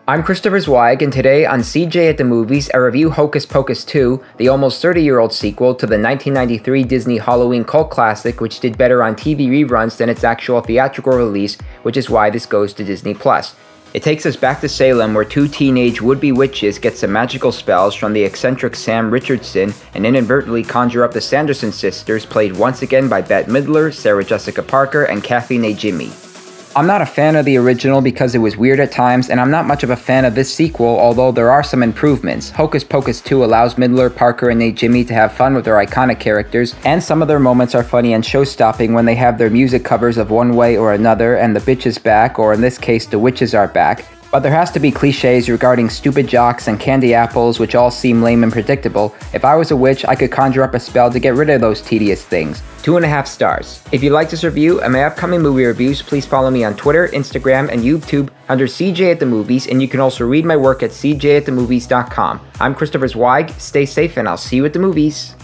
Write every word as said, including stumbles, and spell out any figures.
I'm Christopher Zweig, and today on C J at the Movies, I review Hocus Pocus two, the almost thirty-year-old sequel to the nineteen ninety-three Disney Halloween cult classic, which did better on T V reruns than its actual theatrical release, which is why this goes to Disney plus. It takes us back to Salem, where two teenage would-be witches get some magical spells from the eccentric Sam Richardson and inadvertently conjure up the Sanderson sisters, played once again by Bette Midler, Sarah Jessica Parker, and Kathy Najimy. I'm not a fan of the original because it was weird at times, and I'm not much of a fan of this sequel, although there are some improvements. Hocus Pocus two allows Midler, Parker, and Najimy to have fun with their iconic characters, and some of their moments are funny and show-stopping when they have their music covers of One Way or Another, and The Bitch is Back, or in this case, The Witches Are Back. But there has to be cliches regarding stupid jocks and candy apples, which all seem lame and predictable. If I was a witch, I could conjure up a spell to get rid of those tedious things. Two and a half stars. If you like this review and my upcoming movie reviews, please follow me on Twitter, Instagram, and YouTube under C J at the Movies, and you can also read my work at c j at the movies dot com. I'm Christopher Zweig. Stay safe, and I'll see you at the movies.